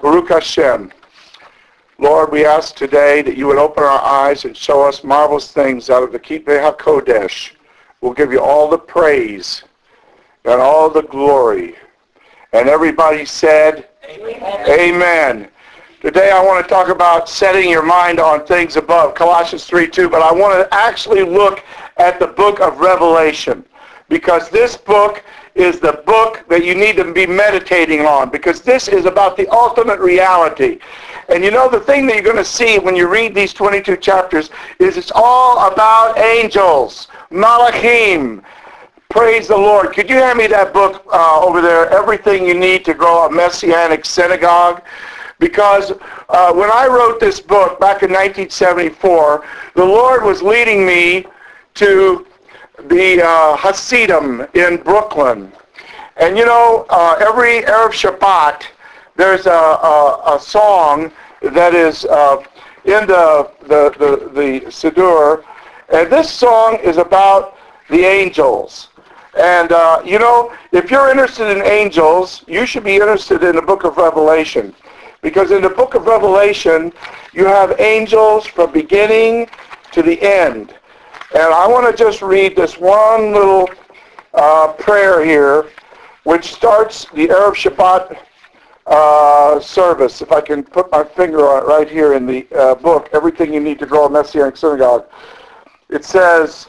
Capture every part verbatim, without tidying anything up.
Baruch Hashem. Lord, we ask today that you would open our eyes and show us marvelous things out of the Kippur HaKodesh. We'll give you all the praise and all the glory. And everybody said, Amen. Amen. Today I want to talk about setting your mind on things above, Colossians three two, but I want to actually look at the book of Revelation, because this book is the book that you need to be meditating on, because this is about the ultimate reality. And you know, the thing that you're going to see when you read these twenty-two chapters is it's all about angels, Malachim. Praise the Lord. Could you hand me that book uh, over there, Everything You Need to Grow a Messianic Synagogue? Because uh, when I wrote this book back in nineteen seventy-four, the Lord was leading me to the uh, Hasidim in Brooklyn. And you know, uh, every Erev Shabbat, there's a, a, a song that is uh, in the, the, the, the Siddur, and this song is about the angels. And, uh, you know, if you're interested in angels, you should be interested in the book of Revelation. Because in the book of Revelation, you have angels from beginning to the end. And I want to just read this one little uh, prayer here, which starts the Erev Shabbat uh, service. If I can put my finger on it right here in the uh, book, Everything You Need to Grow a Messianic Synagogue. It says,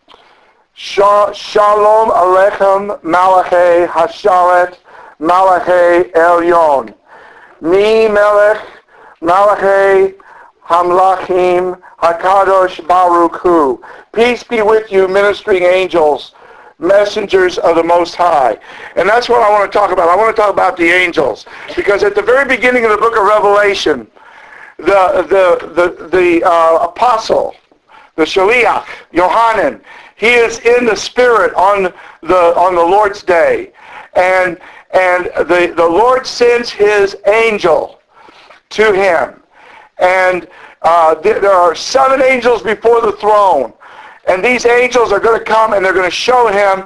Shalom Aleichem Malachei Hasharet Malachei Elyon. Mi Melech Malachei Hamlachim HaKadosh Baruch Hu. Peace be with you, ministering angels, messengers of the Most High. And that's what I want to talk about. I want to talk about the angels. Because at the very beginning of the book of Revelation, the the the, the uh, apostle, the Shaliach, Yohanan, he is in the Spirit on the on the Lord's day. And and the, the Lord sends his angel to him. And uh, there are seven angels before the throne. And these angels are going to come and they're going to show him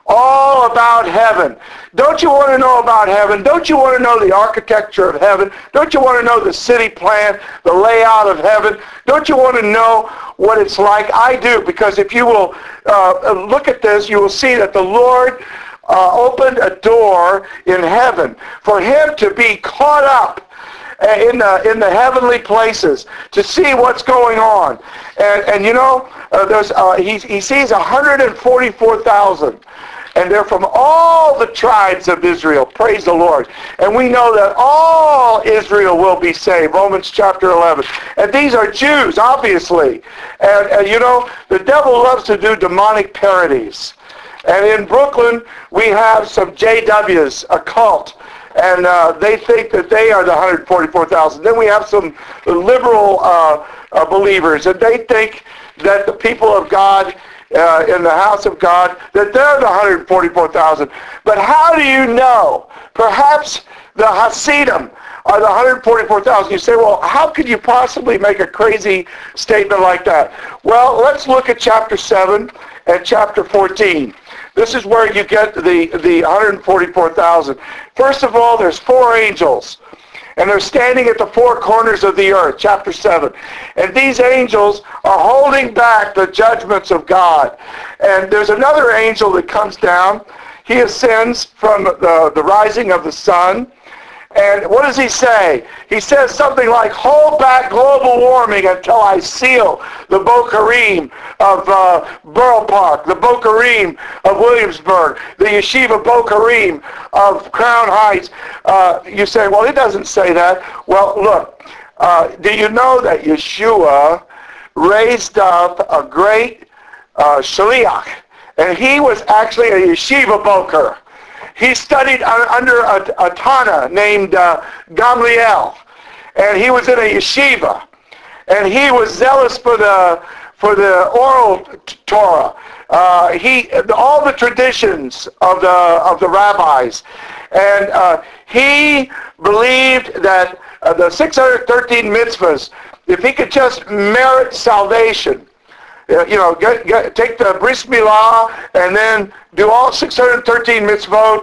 all about heaven. Don't you want to know about heaven? Don't you want to know the architecture of heaven? Don't you want to know the city plan, the layout of heaven? Don't you want to know what it's like? I do, because if you will uh, look at this, you will see that the Lord uh, opened a door in heaven for him to be caught up in the in the heavenly places to see what's going on. And and you know, uh, there's uh, he he sees one hundred forty-four thousand, and they're from all the tribes of Israel. Praise the Lord. And we know that all Israel will be saved. Romans chapter eleven. And these are Jews, obviously. And, and you know, the devil loves to do demonic parodies. And in Brooklyn, we have some J Ws, a cult. And uh, they think that they are the one hundred forty-four thousand. Then we have some liberal uh, uh, believers, and they think that the people of God uh, in the house of God, that they're the one hundred forty-four thousand. But how do you know? Perhaps the Hasidim are the one hundred forty-four thousand. You say, well, how could you possibly make a crazy statement like that? Well, let's look at chapter seven and chapter fourteen. This is where you get the, the one hundred forty-four thousand. First of all, there's four angels, and they're standing at the four corners of the earth, chapter seven. And these angels are holding back the judgments of God. And there's another angel that comes down. He ascends from the, the rising of the sun. And what does he say? He says something like, hold back global warming until I seal the Bokarim of uh, Borough Park, the Bokarim of Williamsburg, the Yeshiva Bokarim of Crown Heights. Uh, you say, well, it doesn't say that. Well, look, uh, do you know that Yeshua raised up a great uh, Shaliach, and he was actually a Yeshiva Boker. He studied under a, a Tana named uh, Gamliel, and he was in a yeshiva, and he was zealous for the for the oral t- Torah. Uh, he all the traditions of the of the rabbis, and uh, he believed that uh, the six hundred thirteen mitzvahs, if he could just merit salvation, you know, get, get, take the bris milah and then do all six hundred thirteen mitzvot,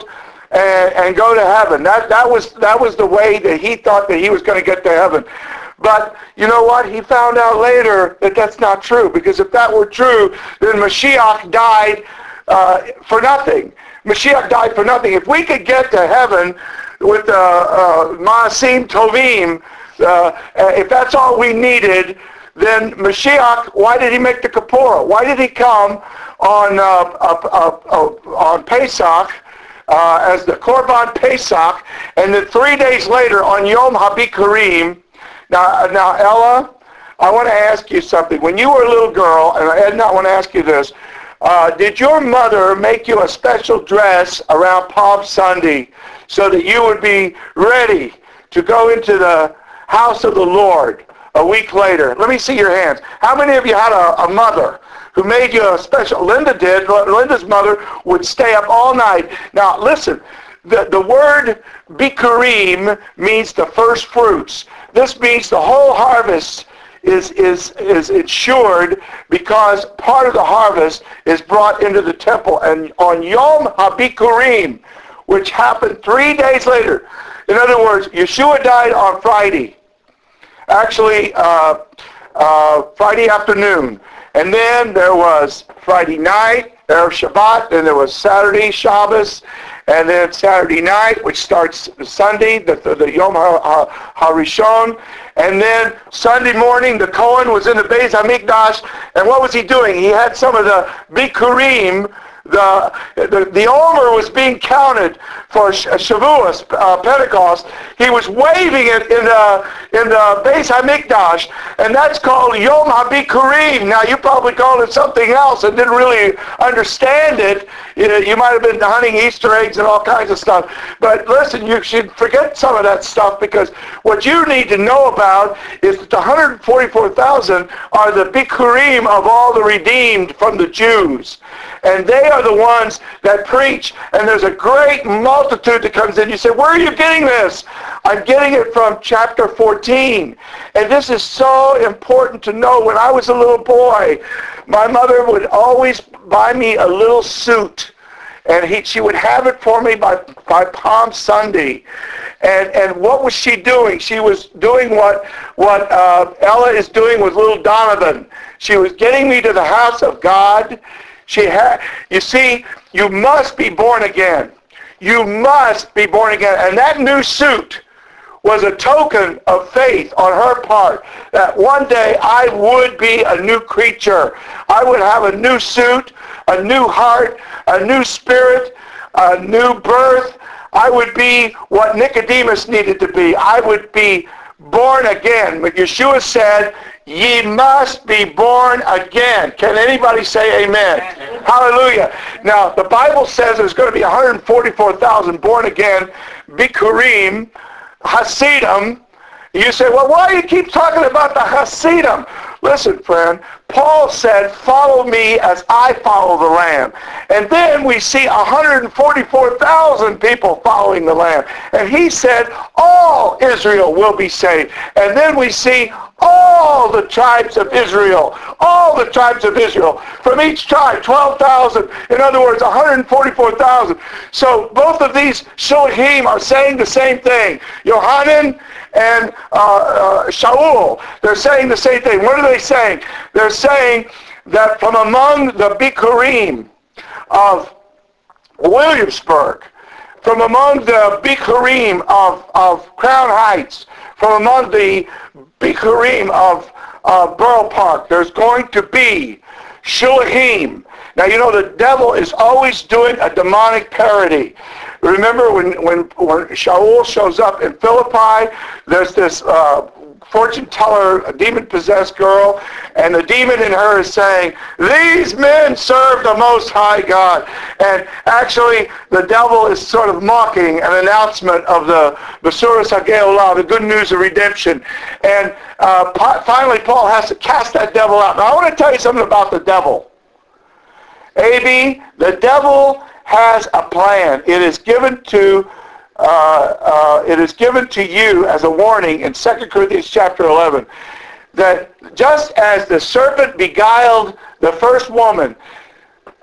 and, and go to heaven. That, that, was, that was the way that he thought that he was going to get to heaven. But you know what? He found out later that that's not true, because if that were true, then Mashiach died uh, for nothing. Mashiach died for nothing. If we could get to heaven with uh, uh, Ma'asim Tovim, uh, if that's all we needed, then Mashiach, why did he make the Kippur? Why did he come on uh, uh, uh, uh, on Pesach uh, as the Korban Pesach, and then three days later on Yom HaBikurim? Now, now, Ella, I want to ask you something. When you were a little girl, and Edna, I want to ask you this, uh, did your mother make you a special dress around Palm Sunday so that you would be ready to go into the house of the Lord a week later? Let me see your hands. How many of you had a, a mother who made you a special? Linda did. Linda's mother would stay up all night. Now, listen, the, the word Bikurim means the first fruits. This means the whole harvest is, is, is insured, because part of the harvest is brought into the temple. And on Yom HaBikurim, which happened three days later, in other words, Yeshua died on Friday, actually uh, uh, Friday afternoon. And then there was Friday night, there was Shabbat, then there was Saturday, Shabbos, and then Saturday night, which starts Sunday, the, the, the Yom HaRishon. And then Sunday morning, the Kohen was in the Beis HaMikdash, and what was he doing? He had some of the Bikurim. The, the, the Omer was being counted for Shavuos, uh, Pentecost. He was waving it in the, in the Beis HaMikdash, and that's called Yom HaBikurim. Now, you probably called it something else and didn't really understand it. You, you might have been hunting Easter eggs and all kinds of stuff. But listen, you should forget some of that stuff, because what you need to know about is that the one hundred forty-four thousand are the Bikurim of all the redeemed from the Jews. And they are the ones that preach, and there's a great multitude that comes in. You say, where are you getting this? I'm getting it from chapter fourteen. And this is so important to know. When I was a little boy, my mother would always buy me a little suit, and he, she would have it for me by, by Palm Sunday. And, and what was she doing? She was doing what, what uh, Ella is doing with little Donovan. She was getting me to the house of God. She had, you see, you must be born again. You must be born again. And that new suit was a token of faith on her part, that one day I would be a new creature. I would have a new suit, a new heart, a new spirit, a new birth. I would be what Nicodemus needed to be. I would be born again. But Yeshua said, ye must be born again. Can anybody say amen? Amen. Hallelujah. Now, the Bible says there's going to be one hundred forty-four thousand born again, Bikurim, Hasidim. You say, well, why do you keep talking about the Hasidim? Listen, friend, Paul said, follow me as I follow the Lamb. And then we see one hundred forty-four thousand people following the Lamb. And he said, all Israel will be saved. And then we see all the tribes of Israel, all the tribes of Israel, from each tribe, twelve thousand, in other words, one hundred forty-four thousand. So both of these Shulachim are saying the same thing. Yohanan and uh, uh, Shaul, they're saying the same thing. What are they saying? They're saying that from among the Bikurim of Williamsburg, from among the Bikurim of, of Crown Heights, from among the Bikurim of uh, Borough Park, there's going to be Shulachim. Now, you know, the devil is always doing a demonic parody. Remember when, when, when Shaul shows up in Philippi, there's this uh, fortune teller, a demon-possessed girl, and the demon in her is saying, these men serve the Most High God. And actually, the devil is sort of mocking an announcement of the Basuras HaGeolah, the good news of redemption. And uh, finally, Paul has to cast that devil out. Now, I want to tell you something about the devil. A B, the devil has a plan. It is given to uh, uh, it is given to you as a warning in Second Corinthians chapter eleven, that just as the serpent beguiled the first woman,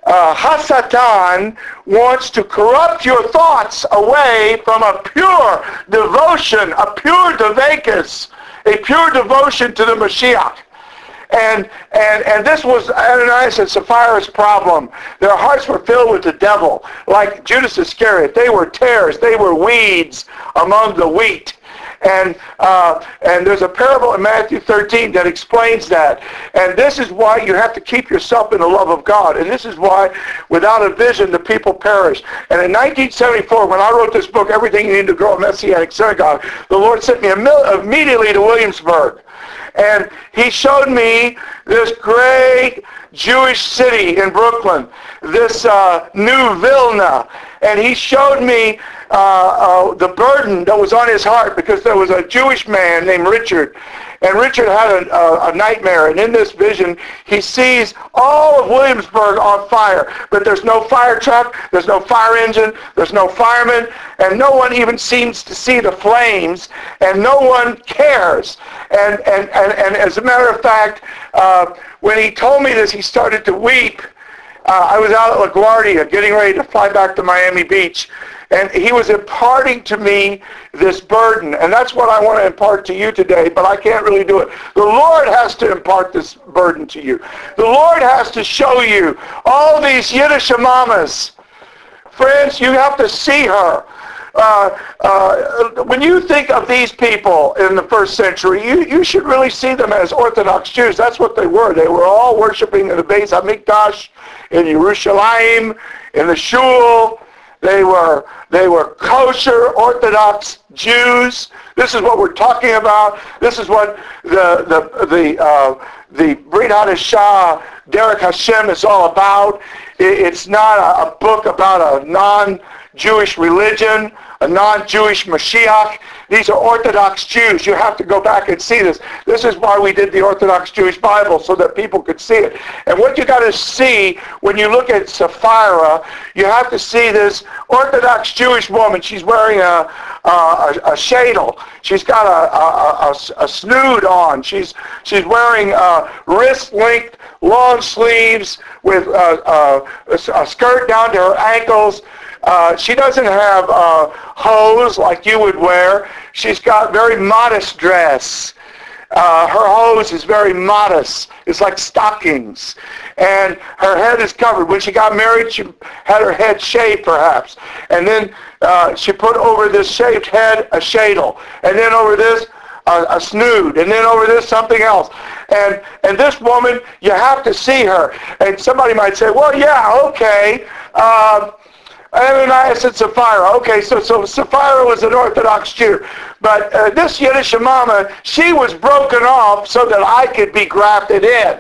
uh, Hasatan wants to corrupt your thoughts away from a pure devotion, a pure devakas, a pure devotion to the Mashiach. And, and, and this was Ananias and Sapphira's problem. Their hearts were filled with the devil. Like Judas Iscariot, they were tares, they were weeds among the wheat. And uh, and there's a parable in Matthew thirteen that explains that. And this is why you have to keep yourself in the love of God. And this is why without a vision the people perish. And in nineteen seventy-four, when I wrote this book, Everything You Need to Grow a Messianic Synagogue, the Lord sent me immediately to Williamsburg. And he showed me this great Jewish city in Brooklyn, this uh, new Vilna. And he showed me uh, uh, the burden that was on his heart, because there was a Jewish man named Richard. And Richard had a, a, a nightmare. And in this vision, he sees all of Williamsburg on fire. But there's no fire truck, there's no fire engine, there's no fireman, and no one even seems to see the flames, and no one cares. And, and, and, and as a matter of fact, uh, when he told me this, he started to weep. Uh, I was out at LaGuardia getting ready to fly back to Miami Beach, and he was imparting to me this burden. And that's what I want to impart to you today, but I can't really do it. The Lord has to impart this burden to you. The Lord has to show you all these Yiddish mamas. Friends, you have to see her. Uh, uh, when you think of these people in the first century, you, you should really see them as Orthodox Jews. That's what they were. They were all worshiping in the Beis HaMikdash, in Yerushalayim, in the Shul. They were they were kosher Orthodox Jews. This is what we're talking about. This is what the the the uh, the Brit Hadashah, Derek Hashem is all about. It, it's not a, a book about a non-Jewish religion, a non-Jewish Mashiach. These are Orthodox Jews. You have to go back and see this. This is why we did the Orthodox Jewish Bible, so that people could see it. And what you got to see when you look at Sapphira, you have to see this Orthodox Jewish woman. She's wearing a a, a, a shadel. She's got a, a, a, a snood on. She's she's wearing uh, wrist-length long sleeves with uh, uh, a, a skirt down to her ankles. Uh, she doesn't have uh, hose like you would wear. She's got very modest dress. Uh, her hose is very modest. It's like stockings. And her head is covered. When she got married, she had her head shaved, perhaps. And then uh, she put over this shaved head a shadel. And then over this, a, a snood. And then over this, something else. And and this woman, you have to see her. And somebody might say, well, yeah, okay. Um, Ananias and Sapphira. Okay, so, so Sapphira was an Orthodox Jew. But uh, this Yiddish mama, she was broken off so that I could be grafted in.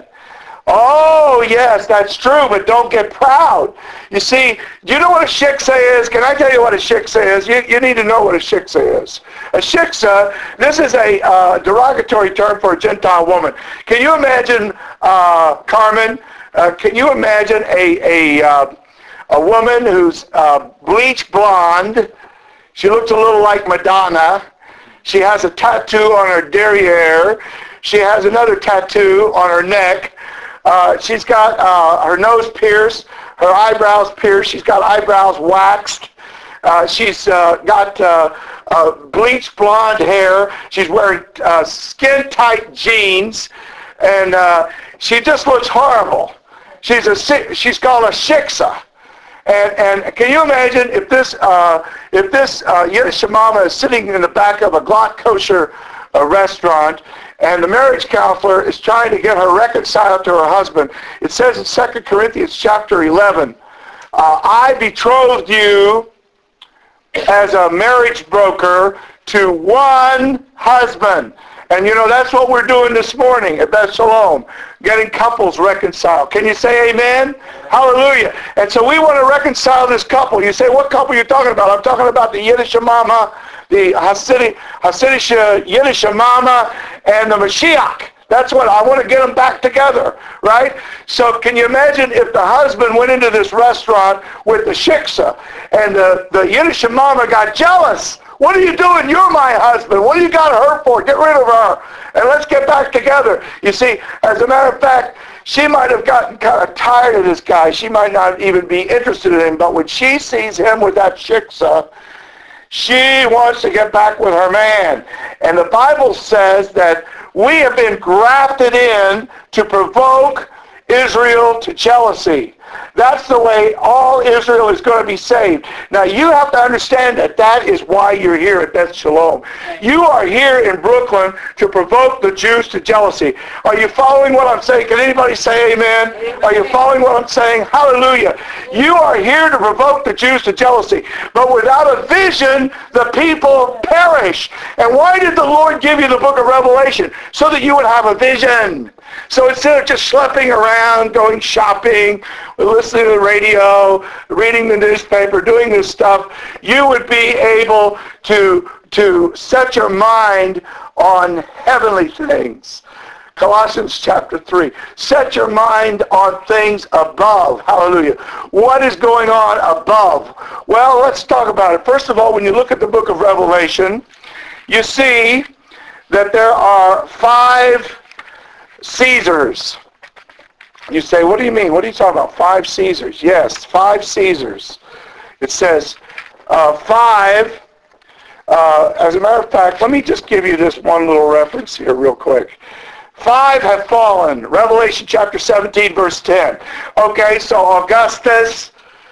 Oh, yes, that's true, but don't get proud. You see, do you know what a shiksa is? Can I tell you what a shiksa is? You, you need to know what a shiksa is. A shiksa, this is a uh, derogatory term for a Gentile woman. Can you imagine, uh, Carmen, uh, can you imagine a... a uh, A woman who's uh, bleach blonde. She looks a little like Madonna. She has a tattoo on her derriere. She has another tattoo on her neck. Uh, she's got uh, her nose pierced, her eyebrows pierced. She's got eyebrows waxed. Uh, she's uh, got uh, uh, bleach blonde hair. She's wearing uh, skin-tight jeans. And uh, she just looks horrible. She's, a, she's called a shiksa. And, and can you imagine if this uh, if this uh, Yiddish mama is sitting in the back of a Glatt kosher uh, restaurant, and the marriage counselor is trying to get her reconciled to her husband? It says in Second Corinthians chapter eleven, uh, I betrothed you as a marriage broker to one husband. And you know, that's what we're doing this morning at Beth Shalom, getting couples reconciled. Can you say amen? Hallelujah. And so we want to reconcile this couple. You say, what couple are you talking about? I'm talking about the Yiddish mama, the Hasidic, Hasidic Yiddish mama, and the Mashiach. That's what, I want to get them back together, right? So can you imagine if the husband went into this restaurant with the shiksa, and the, the Yiddish mama got jealous? What are you doing? You're my husband. What do you got her for? Get rid of her, and let's get back together. You see, as a matter of fact, She might have gotten kind of tired of this guy. She might not even be interested in him. But when she sees him with that shiksa, she wants to get back with her man. And the Bible says that we have been grafted in to provoke Israel to jealousy. That's the way all Israel is going to be saved. Now you have to understand that that is why you're here at Beth Shalom. You are here in Brooklyn to provoke the Jews to jealousy. Are you following what I'm saying? Can anybody say amen? Amen. Are you following what I'm saying? Hallelujah. You are here to provoke the Jews to jealousy. But without a vision, the people perish. And why did the Lord give you the book of Revelation? So that you would have a vision. So instead of just schlepping around, going shopping, listening to the radio, reading the newspaper, doing this stuff, you would be able to, to set your mind on heavenly things. Colossians chapter three. Set your mind on things above. Hallelujah. What is going on above? Well, let's talk about it. First of all, when you look at the book of Revelation, you see that there are five Caesars. You say, what do you mean? What are you talking about? Five Caesars. Yes, five Caesars. It says uh, five. Uh, as a matter of fact, let me just give you this one little reference here real quick. Five have fallen. Revelation chapter seventeen, verse ten. Okay, so Augustus,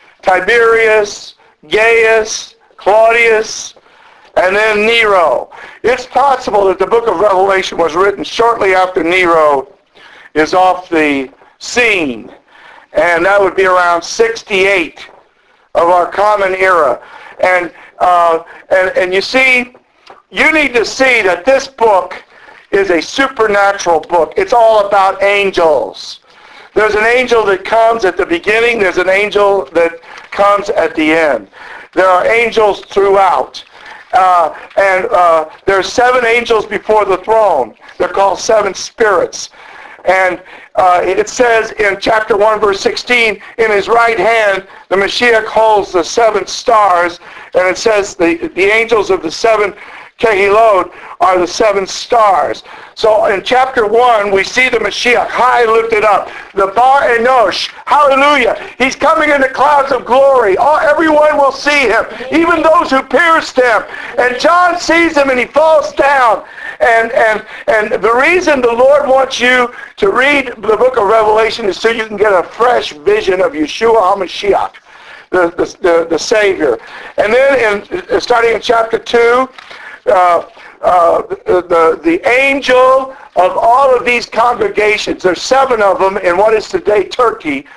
Tiberius, Gaius, Claudius, and then Nero. It's possible that the book of Revelation was written shortly after Nero is off the scene. And that would be around sixty-eight of our common era. And, uh, and, and you see, you need to see that this book is a supernatural book. It's all about angels. There's an angel that comes at the beginning. There's an angel that comes at the end. There are angels throughout. Uh, and uh, there are seven angels before the throne. They're called seven spirits. And uh, it says in chapter one, verse sixteen, in his right hand, the Mashiach holds the seven stars. And it says the, the angels of the seven Kehilot are the seven stars. So in chapter one, we see the Mashiach high lifted up, the Bar Enosh, hallelujah. He's coming in the clouds of glory. All, everyone will see him, even those who pierced him. And John sees him and he falls down. And, and, and the reason the Lord wants you to read the book of Revelation is so you can get a fresh vision of Yeshua HaMashiach, the, the, the, the Savior. And then in, starting in chapter two, Uh, uh, the, the angel of all of these congregations, there's seven of them in what is today Turkey,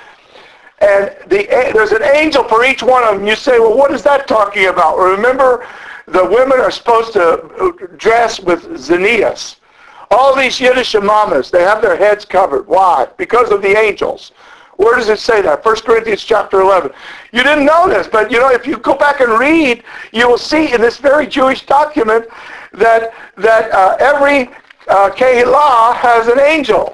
and the, there's an angel for each one of them. You say, well, what is that talking about? Remember, the women are supposed to dress with zinnias. All these Yiddish imamas, they have their heads covered. Why? Because of the angels. Where does it say that? First Corinthians chapter eleven. You didn't know this, but you know, if you go back and read, you will see in this very Jewish document that that uh, every uh, Kehillah has an angel.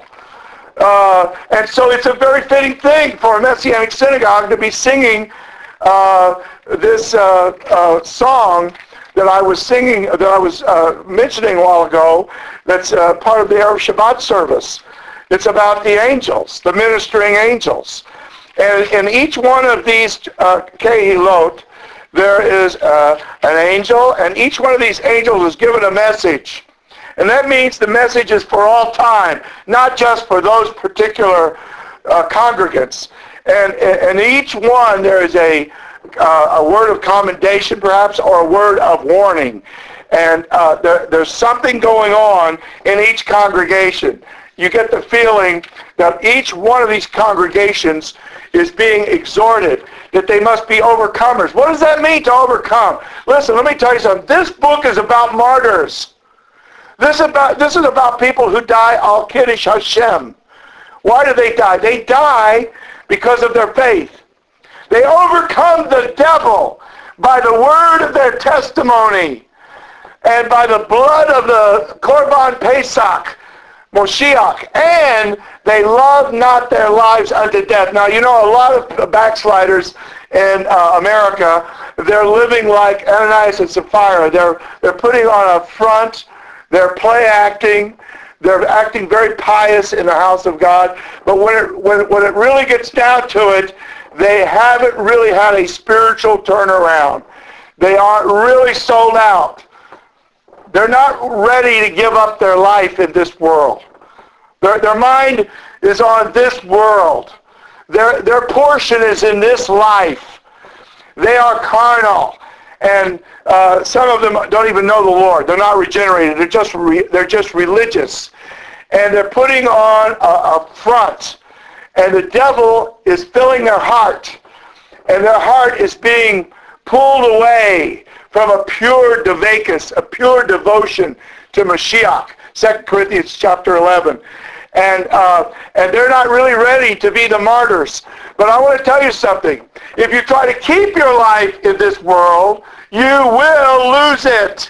Uh, and so it's a very fitting thing for a Messianic synagogue to be singing uh, this uh, uh, song that I was singing, that I was uh, mentioning a while ago, that's uh, part of the Erev Shabbat service. It's about the angels, the ministering angels. And in each one of these uh, Kehilot, there is uh, an angel, and each one of these angels is given a message. And that means the message is for all time, not just for those particular uh, congregants. And in each one, there is a, uh, a word of commendation, perhaps, or a word of warning. And uh, there, there's something going on in each congregation. You get the feeling that each one of these congregations is being exhorted that they must be overcomers. What does that mean, to overcome? Listen, let me tell you something. This book is about martyrs. This, about, this is about people who die al Kiddush Hashem. Why do they die? They die because of their faith. They overcome the devil by the word of their testimony and by the blood of the Korban Pesach, Moshiach, and they love not their lives unto death. Now, you know, a lot of backsliders in uh, America, they're living like Ananias and Sapphira. They're, they're putting on a front, they're play acting, They're acting very pious in the house of God. But when it, when, when it really gets down to it, they haven't really had a spiritual turnaround. They aren't really sold out. They're not ready to give up their life in this world. Their, their mind is on this world. Their, their portion is in this life. They are carnal. And uh, some of them don't even know the Lord. They're not regenerated. They're just, re, they're just religious. And they're putting on a, a front. And the devil is filling their heart. And their heart is being pulled away from a pure devacus, a pure devotion to Mashiach. Second Corinthians chapter eleven. And, uh, and they're not really ready to be the martyrs. But I want to tell you something. If you try to keep your life in this world, you will lose it.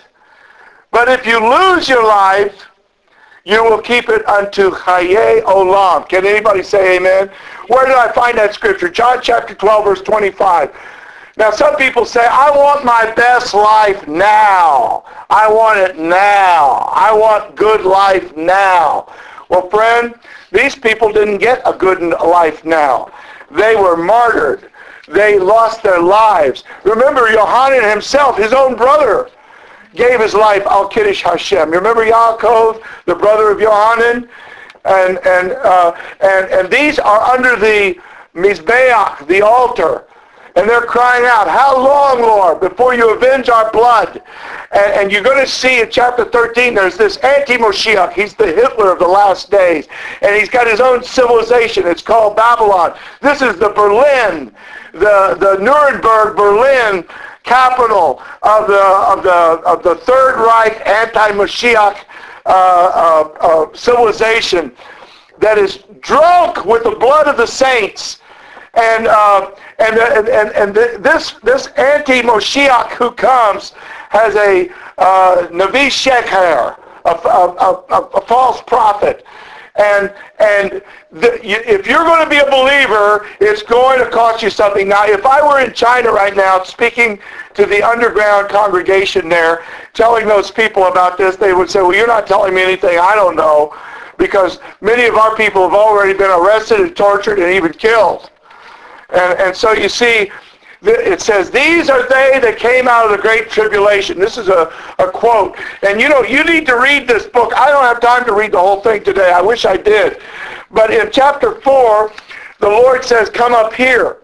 But if you lose your life, you will keep it unto Chaye Olam. Can anybody say amen? Where did I find that scripture? John chapter twelve, verse twenty-five. Now some people say, I want my best life now. I want it now. I want good life now. Well, friend, these people didn't get a good life now. They were martyred. They lost their lives. Remember, Yohanan himself, his own brother, gave his life al Kiddush Hashem. You remember Yaakov, the brother of Yohanan? And, and, uh, and, and these are under the Mizbeach, the altar. And they're crying out, how long, Lord, before you avenge our blood? And, and you're going to see in chapter thirteen, there's this anti-Moshiach. He's the Hitler of the last days. And he's got his own civilization. It's called Babylon. This is the Berlin, the, the Nuremberg, Berlin capital of the, of the, of the Third Reich anti-Moshiach uh, uh, uh, civilization that is drunk with the blood of the saints. And uh, and and and, and this this anti-Moshiach who comes has a uh, Navi Sheker, a, a, a, a false prophet, and and the, you, if you're going to be a believer, it's going to cost you something. Now, if I were in China right now, speaking to the underground congregation there, telling those people about this, they would say, "Well, you're not telling me anything I don't know," because many of our people have already been arrested and tortured and even killed. And, and so you see, it says, these are they that came out of the great tribulation. This is a, a quote. And you know, you need to read this book. I don't have time to read the whole thing today. I wish I did. But in chapter four, the Lord says, come up here.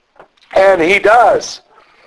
And he does.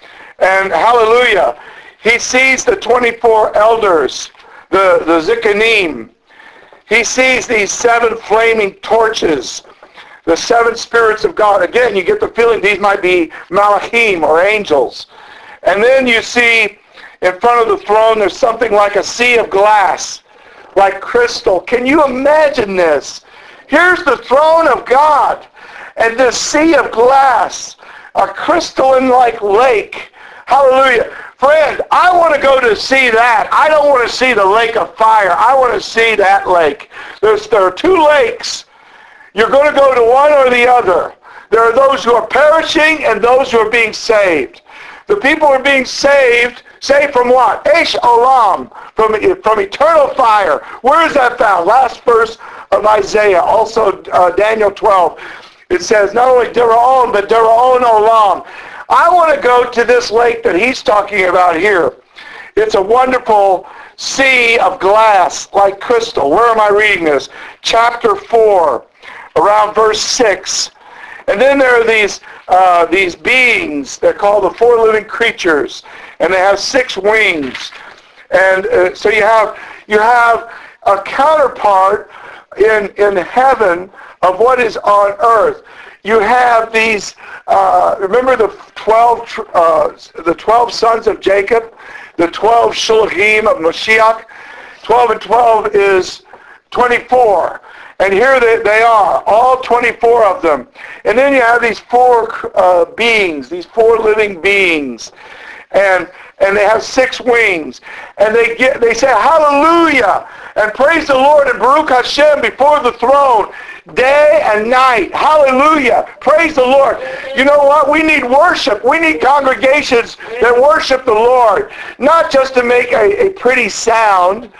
And hallelujah. He sees the twenty-four elders, the, the Zikanim. He sees these seven flaming torches, the seven spirits of God. Again, you get the feeling these might be malachim or angels. And then you see in front of the throne there's something like a sea of glass, like crystal. Can you imagine this? Here's the throne of God and this sea of glass, a crystalline-like lake. Hallelujah. Friend, I want to go to see that. I don't want to see the lake of fire. I want to see that lake. There's, there are two lakes. You're going to go to one or the other. There are those who are perishing and those who are being saved. The people who are being saved, saved from what? Eish Olam, from, from eternal fire. Where is that found? Last verse of Isaiah, also uh, Daniel twelve. It says not only Diraon, but Diraon Olam. I want to go to this lake that he's talking about here. It's a wonderful sea of glass like crystal. Where am I reading this? Chapter four. Around verse six. And then there are these uh, these beings. They're called the four living creatures, and they have six wings. And uh, so you have you have a counterpart in in heaven of what is on earth. You have these. Uh, remember the twelve uh, the twelve sons of Jacob, the twelve shulachim of Mashiach. Twelve and twelve is twenty-four. And here they, they are, all twenty-four of them. And then you have these four uh, beings, these four living beings. And and they have six wings. And they get they say, hallelujah, and praise the Lord, and Baruch Hashem before the throne, day and night. Hallelujah. Praise the Lord. You know what? We need worship. We need congregations that worship the Lord. Not just to make a, a pretty sound,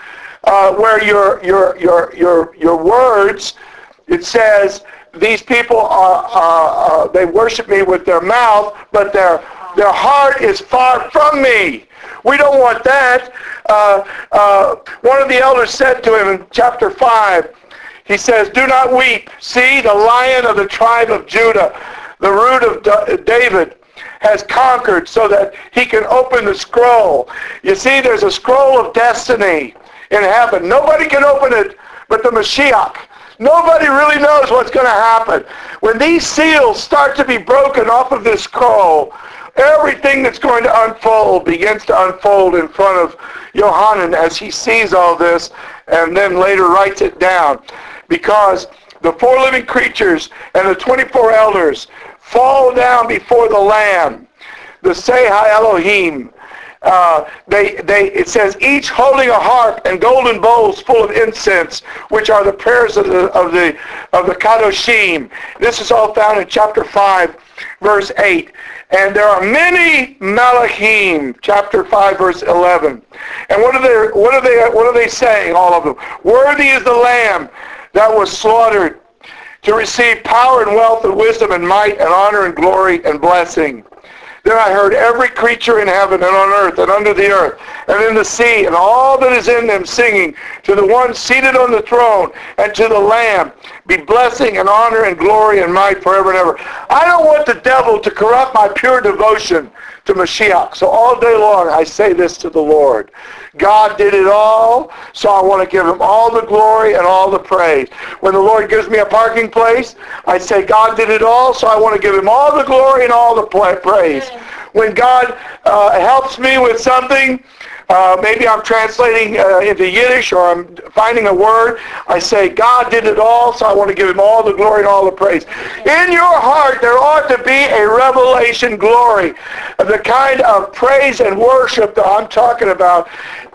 uh, where your, your, your, your, your words, it says, these people are, uh, uh, they worship me with their mouth, but their, their heart is far from me. We don't want that. Uh, uh, one of the elders said to him in chapter five, he says, do not weep. See, the Lion of the tribe of Judah, the root of David, has conquered so that he can open the scroll. You see, there's a scroll of destiny in heaven. Nobody can open it but the Mashiach. Nobody really knows what's going to happen. When these seals start to be broken off of this scroll, everything that's going to unfold begins to unfold in front of Yohanan as he sees all this and then later writes it down. Because the four living creatures and the twenty-four elders fall down before the Lamb, the Sehai Elohim. Uh, they, they, it says, each holding a harp and golden bowls full of incense, which are the prayers of the of the of the Kadoshim. This is all found in chapter five, verse eight. And there are many Malachim, chapter five, verse eleven. And what are they? What are they? What are they saying? All of them. Worthy is the Lamb that was slaughtered to receive power and wealth and wisdom and might and honor and glory and blessing. Then I heard every creature in heaven and on earth and under the earth and in the sea and all that is in them singing to the one seated on the throne and to the Lamb be blessing and honor and glory and might forever and ever. I don't want the devil to corrupt my pure devotion to Mashiach. So all day long I say this to the Lord. God did it all, so I want to give him all the glory and all the praise. When the Lord gives me a parking place, I say God did it all, so I want to give him all the glory and all the praise. When God uh, helps me with something, uh, maybe I'm translating uh, into Yiddish or I'm finding a word, I say God did it all, so I want to give him all the glory and all the praise. In your heart there ought to be a revelation glory of the kind of praise and worship that I'm talking about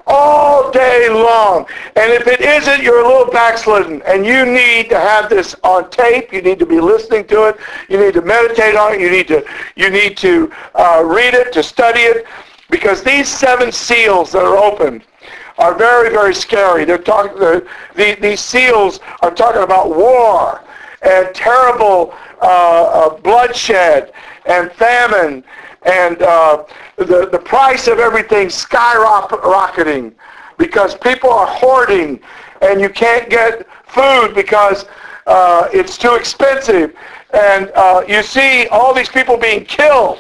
all day long. And if it isn't, you're a little backslidden, and you need to have this on tape. You need to be listening to it. You need to meditate on it. You need to you need to uh, read it, to study it, because these seven seals that are opened are very, very scary. They're talking. The, the, these seals are talking about war and terrible uh, uh, bloodshed and famine and uh, the, the price of everything skyrocketing because people are hoarding and you can't get food because uh, it's too expensive. And uh, you see all these people being killed.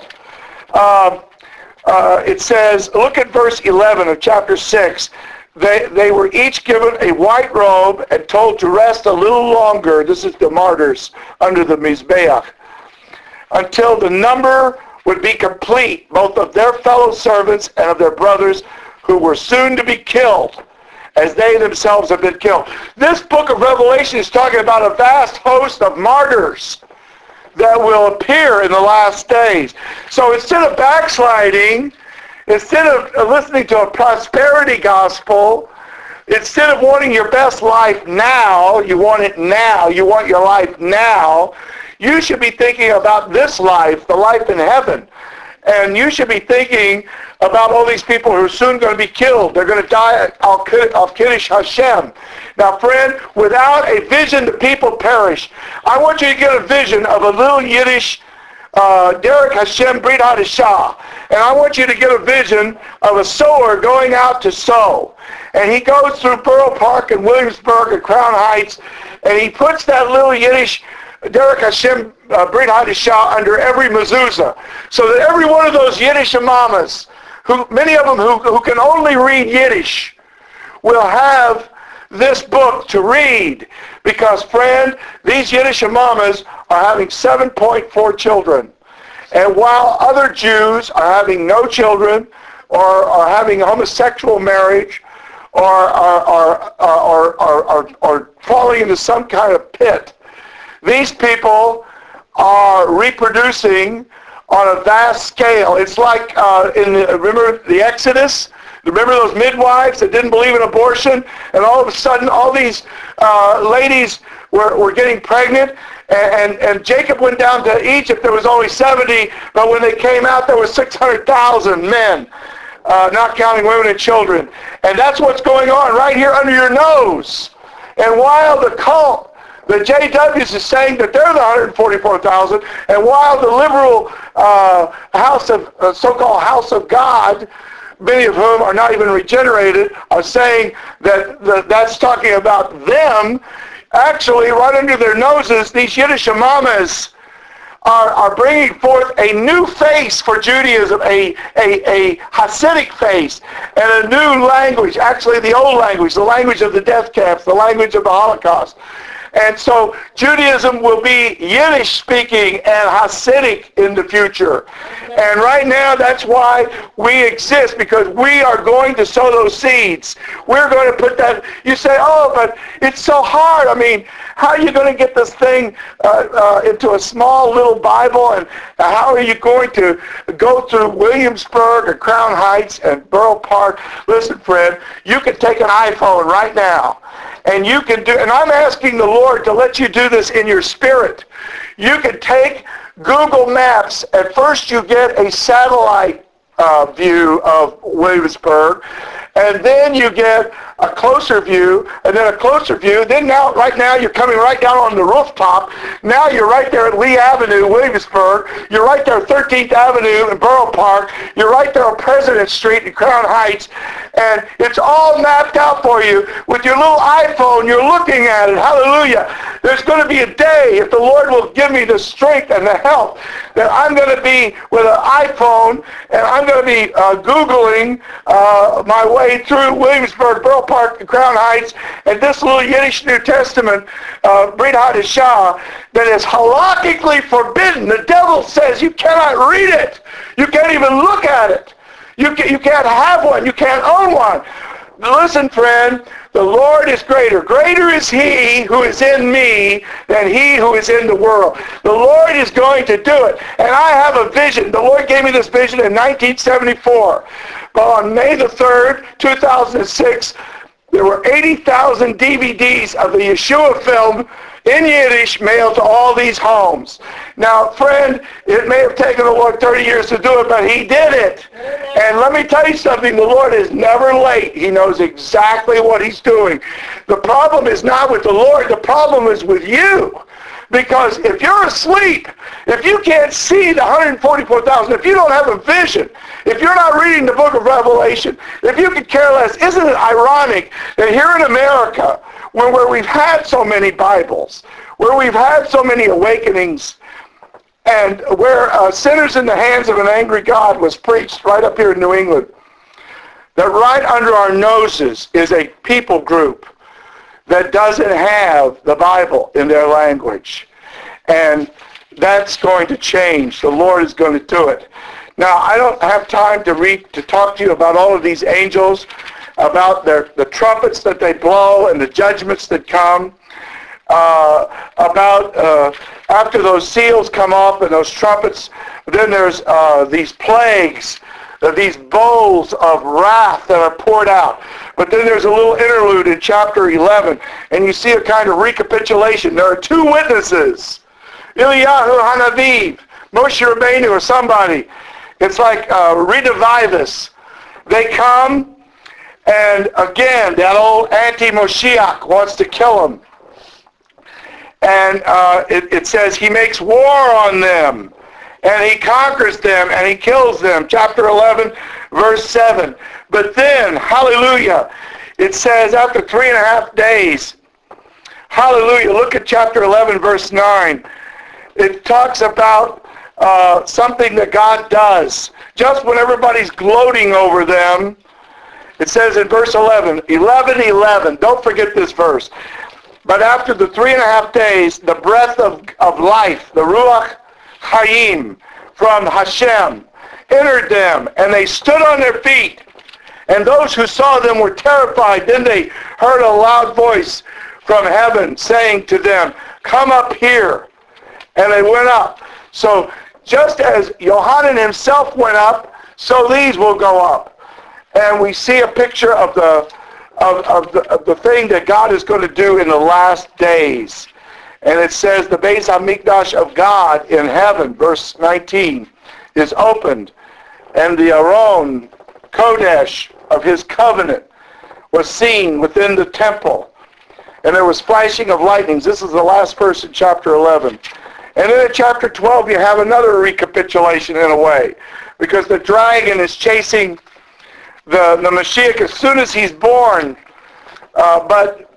Uh, uh, it says, look at verse eleven of chapter six. They, they were each given a white robe and told to rest a little longer. This is the martyrs under the Mizbeach. Until the number would be complete, both of their fellow servants and of their brothers who were soon to be killed, as they themselves have been killed. This book of Revelation is talking about a vast host of martyrs that will appear in the last days. So instead of backsliding, instead of listening to a prosperity gospel, instead of wanting your best life now, you want it now, you want your life now, you should be thinking about this life, the life in heaven. And you should be thinking about all these people who are soon going to be killed. They're going to die of Kiddush Hashem. Now, friend, without a vision, the people perish. I want you to get a vision of a little Yiddish uh, Derek Hashem Brit Hadashah. And I want you to get a vision of a sower going out to sow. And he goes through Borough Park and Williamsburg and Crown Heights, and he puts that little Yiddish Derek Hashem uh, Brit Hadashah under every mezuzah, so that every one of those Yiddish imamas, who many of them who, who can only read Yiddish, will have this book to read. Because, friend, these Yiddish imamas are having seven point four children. And while other Jews are having no children, or are having homosexual marriage, or are, are, are, are, are, are falling into some kind of pit, these people are reproducing on a vast scale. It's like uh, in the, remember the Exodus? Remember those midwives that didn't believe in abortion? And all of a sudden, all these uh, ladies were, were getting pregnant. And, and, and Jacob went down to Egypt. There was only seventy, but when they came out, there was six hundred thousand men uh, not counting women and children. And that's what's going on right here under your nose. And while the cult, the J Ws, is saying that they're the one hundred forty-four thousand, and while the liberal uh, house of uh, so-called House of God, many of whom are not even regenerated, are saying that the, that's talking about them, actually right under their noses, these Yiddish imamas are, are bringing forth a new face for Judaism, a, a, a Hasidic face, and a new language, actually the old language, the language of the death camps, the language of the Holocaust. And so Judaism will be Yiddish-speaking and Hasidic in the future. And right now, that's why we exist, because we are going to sow those seeds. We're going to put that. You say, oh, but it's so hard. I mean, how are you going to get this thing uh, uh, into a small little Bible? And how are you going to go through Williamsburg or Crown Heights and Borough Park? Listen, friend, you can take an iPhone right now. And you can do, and I'm asking the Lord to let you do this in your spirit. You can take Google Maps. At first you get a satellite uh, view of Williamsburg, and then you get a closer view, and then a closer view. Then now, right now, you're coming right down on the rooftop. Now you're right there at Lee Avenue, Williamsburg. You're right there at thirteenth Avenue in Borough Park. You're right there on President Street in Crown Heights. And it's all mapped out for you. With your little iPhone, you're looking at it. Hallelujah. There's going to be a day, if the Lord will give me the strength and the help, that I'm going to be with an iPhone, and I'm going to be uh, Googling uh, my way through Williamsburg, Borough Park, and Crown Heights, and this little Yiddish New Testament, uh, Brit Hadashah, that is halakhically forbidden. The devil says you cannot read it. You can't even look at it. You, can, you can't have one. You can't own one. Listen, friend, the Lord is greater. Greater is He who is in me than he who is in the world. The Lord is going to do it. And I have a vision. The Lord gave me this vision in nineteen seventy-four. But on May the third, two thousand six, there were eighty thousand D V Ds of the Yeshua film in Yiddish mailed to all these homes. Now, friend, it may have taken the Lord thirty years to do it, but He did it. And let me tell you something, the Lord is never late. He knows exactly what He's doing. The problem is not with the Lord, the problem is with you. Because if you're asleep, if you can't see the one hundred forty-four thousand, if you don't have a vision, if you're not reading the book of Revelation, if you could care less, isn't it ironic that here in America, where, where we've had so many Bibles, where we've had so many awakenings, and where uh, Sinners in the Hands of an Angry God was preached right up here in New England, that right under our noses is a people group that doesn't have the Bible in their language. And that's going to change. The Lord is going to do it. Now, I don't have time to read, to talk to you about all of these angels, about their, the trumpets that they blow and the judgments that come, uh, about uh, after those seals come off and those trumpets, then there's uh, these plagues, uh, these bowls of wrath that are poured out. But then there's a little interlude in chapter eleven, and you see a kind of recapitulation. There are two witnesses, Eliyahu Hanaviv, Moshe Rabbeinu, or somebody. It's like uh, Redivivus. They come, and again, that old anti-Moshiach wants to kill him. And uh, it, it says he makes war on them, and he conquers them, and he kills them. Chapter eleven, verse seven. But then, hallelujah, it says after three and a half days, hallelujah, look at chapter eleven, verse nine. It talks about uh, something that God does. Just when everybody's gloating over them, it says in verse eleven, eleven eleven, don't forget this verse. But after the three and a half days, the breath of, of life, the Ruach Chaim from Hashem, entered them, and they stood on their feet. And those who saw them were terrified. Then they heard a loud voice from heaven saying to them, come up here. And they went up. So just as Yohanan himself went up, so these will go up. And we see a picture of the of, of the of the thing that God is going to do in the last days. And it says the Beis HaMikdash of God in heaven, verse nineteen, is opened. And the Aron, Kodesh of his covenant was seen within the temple. And there was flashing of lightnings. This is the last verse in chapter eleven. And then in chapter twelve, you have another recapitulation in a way. Because the dragon is chasing the, the Mashiach as soon as he's born. Uh, but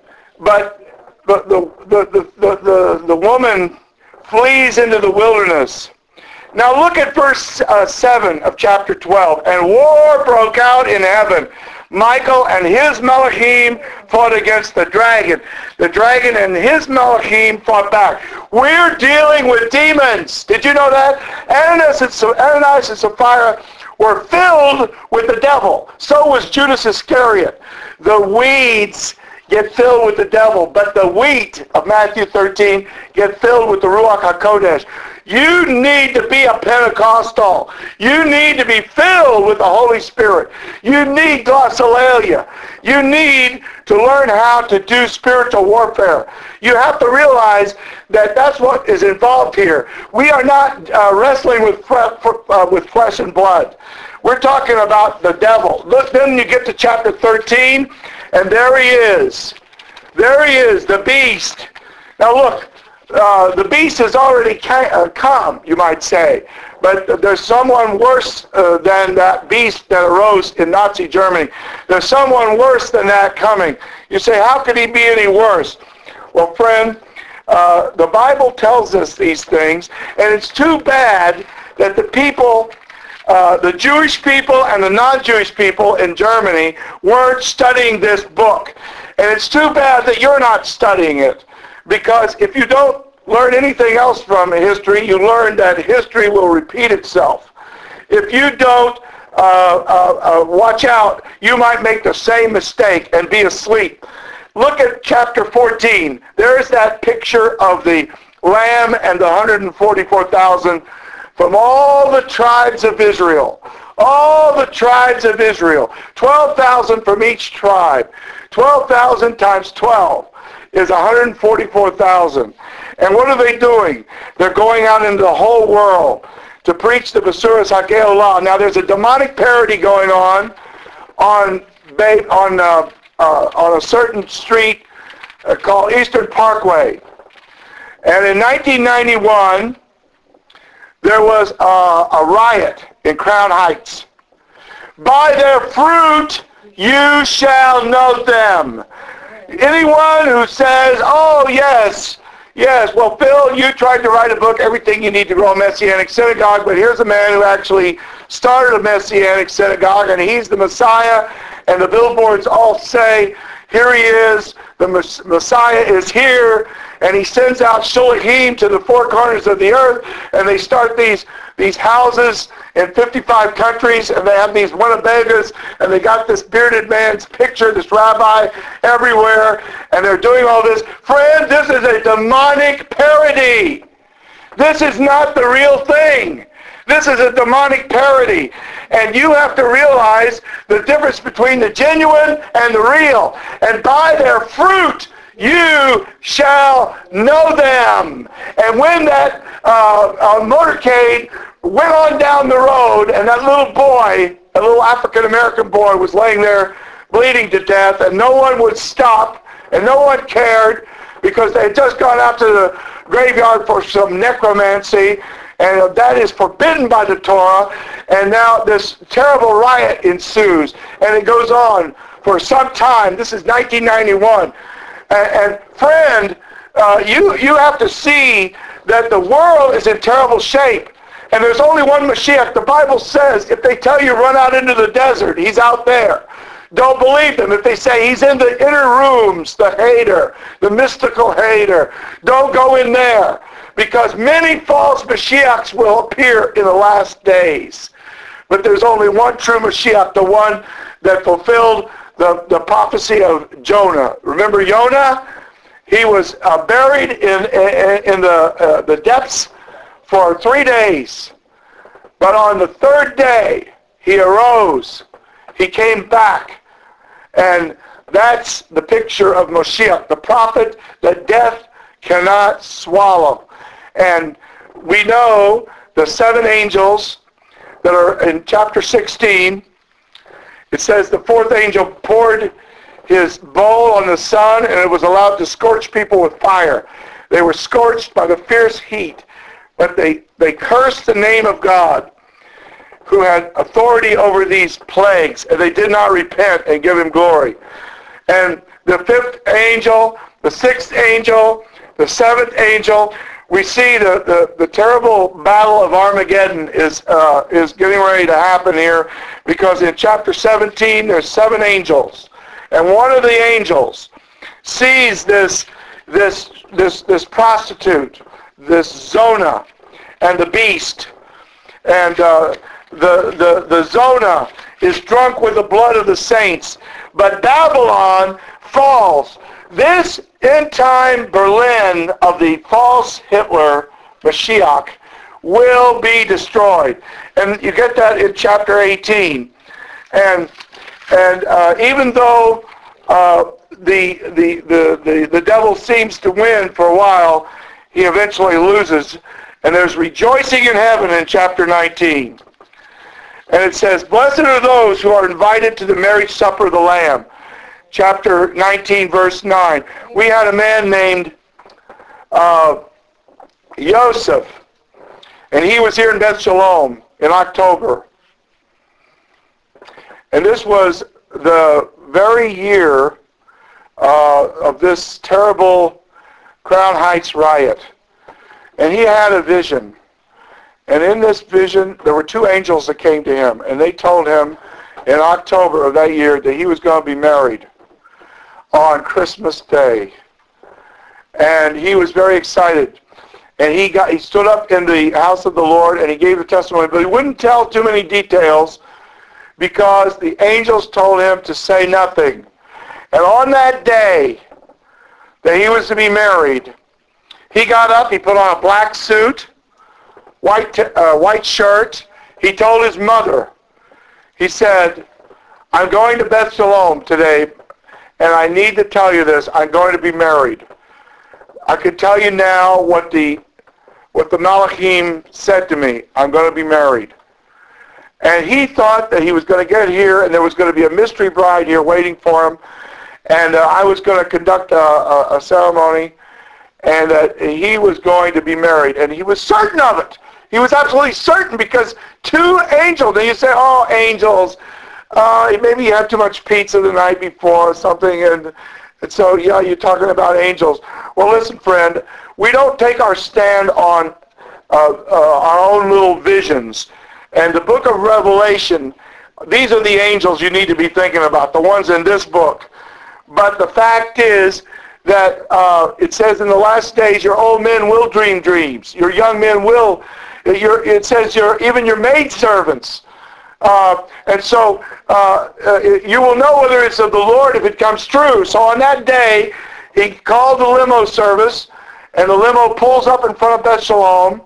but the, the, the, the, the, the woman flees into the wilderness. Now look at verse uh, seven of chapter twelve. And war broke out in heaven. Michael and his Malachim fought against the dragon. The dragon and his Malachim fought back. We're dealing with demons. Did you know that? Ananias and, Ananias and Sapphira were filled with the devil. So was Judas Iscariot. The weeds get filled with the devil, but the wheat of Matthew thirteen get filled with the Ruach HaKodesh. You need to be a Pentecostal. You need to be filled with the Holy Spirit. You need glossolalia. You need to learn how to do spiritual warfare. You have to realize that that's what is involved here. We are not uh, wrestling with, uh, with flesh and blood. We're talking about the devil. Look, then you get to chapter thirteen, and there he is. There he is, the beast. Now look, uh, the beast has already ca- uh, come, you might say. But there's someone worse uh, than that beast that arose in Nazi Germany. There's someone worse than that coming. You say, how could he be any worse? Well, friend, uh, the Bible tells us these things, and it's too bad that the people... Uh, the Jewish people and the non-Jewish people in Germany weren't studying this book. And it's too bad that you're not studying it. Because if you don't learn anything else from history, you learn that history will repeat itself. If you don't uh, uh, uh, watch out, you might make the same mistake and be asleep. Look at chapter fourteen. There's that picture of the Lamb and the one hundred forty-four thousand from all the tribes of Israel. All the tribes of Israel. twelve thousand from each tribe. twelve thousand times twelve is one hundred forty-four thousand. And what are they doing? They're going out into the whole world to preach the Basuras HaGeolah. Now there's a demonic parody going on on, on, uh, uh, on a certain street uh, called Eastern Parkway. And in nineteen ninety-one, there was a, a riot in Crown Heights. By their fruit you shall know them. Anyone who says, oh yes, yes, well Phil, you tried to write a book, Everything You Need to Grow a Messianic Synagogue, but here's a man who actually started a Messianic Synagogue, and he's the Messiah, and the billboards all say, here he is, the Messiah is here, and he sends out shulachim to the four corners of the earth, and they start these these houses in fifty-five countries, and they have these Winnebagas, and they got this bearded man's picture, this rabbi, everywhere, and they're doing all this. Friend, this is a demonic parody. This is not the real thing. This is a demonic parody. And you have to realize the difference between the genuine and the real. And by their fruit you shall know them. And when that uh, uh, motorcade went on down the road, and that little boy, a little African-American boy, was laying there bleeding to death, and no one would stop, and no one cared, because they had just gone out to the graveyard for some necromancy, and that is forbidden by the Torah, and now this terrible riot ensues, and it goes on for some time. This is nineteen ninety-one. And, and friend, uh, you, you have to see that the world is in terrible shape, and there's only one Mashiach. The Bible says if they tell you run out into the desert, he's out there. Don't believe them. If they say he's in the inner rooms, the hater, the mystical hater, don't go in there. Because many false Mashiachs will appear in the last days. But there's only one true Mashiach, the one that fulfilled the, the prophecy of Jonah. Remember Jonah? He was uh, buried in, in, in the, uh, the depths for three days. But on the third day, he arose. He came back. And that's the picture of Mashiach, the prophet that death cannot swallow. And we know the seven angels that are in chapter sixteen, It says the fourth angel poured his bowl on the sun, and it was allowed to scorch people with fire. They were scorched by the fierce heat, but they, they cursed the name of God, who had authority over these plagues, and they did not repent and give him glory. And the fifth angel, the sixth angel, the seventh angel, we see the, the, the terrible battle of Armageddon is uh, is getting ready to happen here, because in chapter seventeen there's seven angels, and one of the angels sees this this this this prostitute, this Zona, and the beast, and uh, the the the Zona is drunk with the blood of the saints, but Babylon falls. This end-time Berlin of the false Hitler, Mashiach, will be destroyed. And you get that in chapter eighteen. And and uh, even though uh, the, the, the, the, the devil seems to win for a while, he eventually loses. And there's rejoicing in heaven in chapter nineteen. And it says, "Blessed are those who are invited to the marriage supper of the Lamb." Chapter nineteen, verse nine. We had a man named uh, Joseph, and he was here in Beth Shalom in October. And this was the very year uh, of this terrible Crown Heights riot. And he had a vision. And in this vision, there were two angels that came to him, and they told him in October of that year that he was going to be married on Christmas Day. And he was very excited. And he got he stood up in the house of the Lord and he gave the testimony, but he wouldn't tell too many details because the angels told him to say nothing. And on that day that he was to be married, he got up, he put on a black suit, white t- uh, white shirt. He told his mother, he said, "I'm going to Beth Shalom today, and I need to tell you this, I'm going to be married. I can tell you now what the what the Malachim said to me. I'm going to be married." And he thought that he was going to get here, and there was going to be a mystery bride here waiting for him, and uh, I was going to conduct a, a, a ceremony, and that uh, he was going to be married. And he was certain of it. He was absolutely certain, because two angels, and you say, "Oh, angels, Uh, maybe you had too much pizza the night before or something, and, and so, yeah, you're talking about angels." Well, listen, friend, we don't take our stand on uh, uh, our own little visions. And the book of Revelation, these are the angels you need to be thinking about, the ones in this book. But the fact is that uh, it says in the last days, your old men will dream dreams. Your young men will, your, it says your even your maidservants. Uh, and so uh, uh, you will know whether it's of the Lord if it comes true. So on that day, he called the limo service, and the limo pulls up in front of Beth Shalom,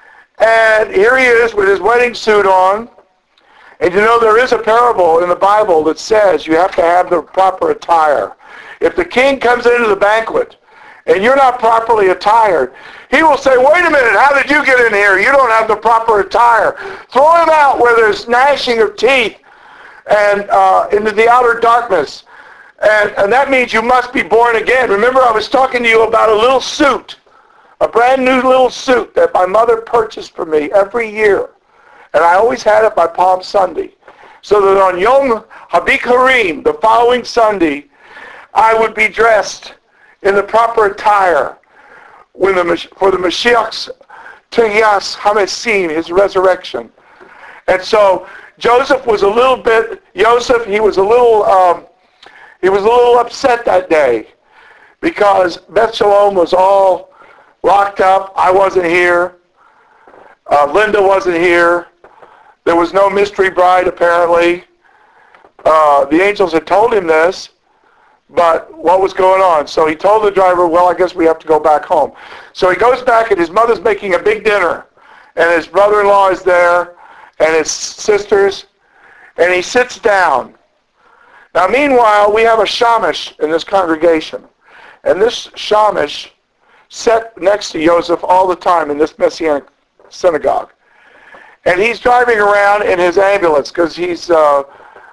and here he is with his wedding suit on. And you know, there is a parable in the Bible that says you have to have the proper attire. If the king comes into the banquet and you're not properly attired, he will say, "Wait a minute, how did you get in here? You don't have the proper attire." Throw him out where there's gnashing of teeth and uh, into the outer darkness. And, and that means you must be born again. Remember, I was talking to you about a little suit, a brand new little suit that my mother purchased for me every year. And I always had it by Palm Sunday. So that on Yom HaBikurim, the following Sunday, I would be dressed in the proper attire when the, for the Mashiach's Tehiyas HaMesim, his resurrection. And so Joseph was a little bit, Joseph, he was a little, um, he was a little upset that day because Beth Shalom was all locked up. I wasn't here. Uh, Linda wasn't here. There was no mystery bride, apparently. Uh, the angels had told him this, but what was going on? So he told the driver, "Well, I guess we have to go back home." So he goes back, and his mother's making a big dinner, and his brother-in-law is there, and his sisters, and he sits down. Now, meanwhile, we have a shamash in this congregation, and this shamash sat next to Joseph all the time in this Messianic synagogue. And he's driving around in his ambulance because he's uh,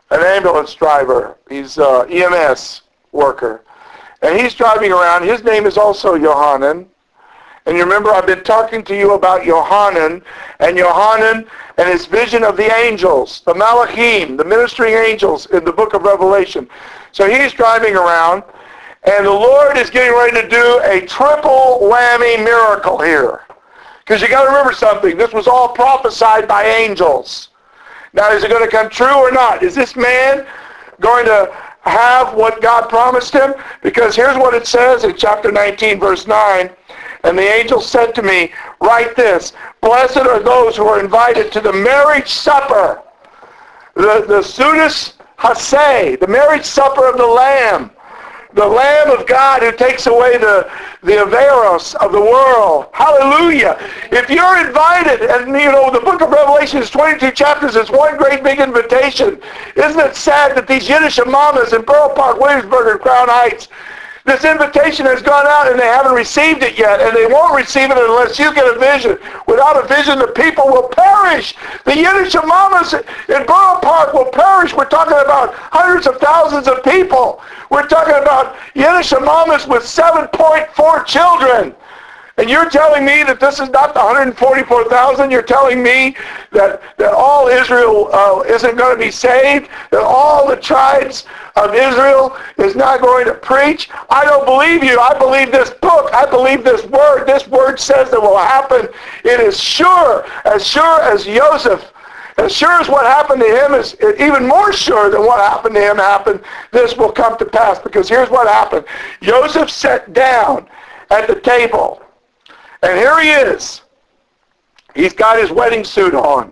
an ambulance driver. He's an E M S worker. And he's driving around. His name is also Yohanan. And you remember I've been talking to you about Yohanan and Yohanan and his vision of the angels, the Malachim, the ministering angels in the book of Revelation. So he's driving around, and the Lord is getting ready to do a triple whammy miracle here. Because you got to remember something. This was all prophesied by angels. Now, is it going to come true or not? Is this man going to have what God promised him? Because here's what it says in chapter nineteen, verse nine. And the angel said to me, write this, blessed are those who are invited to the marriage supper, the, the Sudas Haseh, the marriage supper of the Lamb, the Lamb of God who takes away the, the Averos of the world. Hallelujah. If you're invited, and you know, the book of Revelation is twenty-two chapters, it's one great big invitation. Isn't it sad that these Yiddish mamas in Borough Park, Williamsburg, and Crown Heights, this invitation has gone out and they haven't received it yet, and they won't receive it unless you get a vision. Without a vision, the people will perish. The Yiddish mamas in Borough Park will perish. We're talking about hundreds of thousands of people. We're talking about Yiddish mamas with seven point four children. And you're telling me that this is not the one hundred forty-four thousand? You're telling me that, that all Israel uh, isn't going to be saved? That all the tribes of Israel is not going to preach? I don't believe you. I believe this book. I believe this word. This word says that will happen. It is sure, as sure as Joseph, as sure as what happened to him is even more sure than what happened to him happened, this will come to pass. Because here's what happened. Joseph sat down at the table. And here he is. He's got his wedding suit on.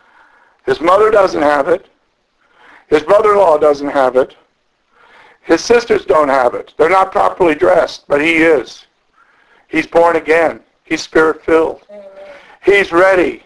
His mother doesn't have it. His brother-in-law doesn't have it. His sisters don't have it. They're not properly dressed, but he is. He's born again. He's spirit-filled. He's ready.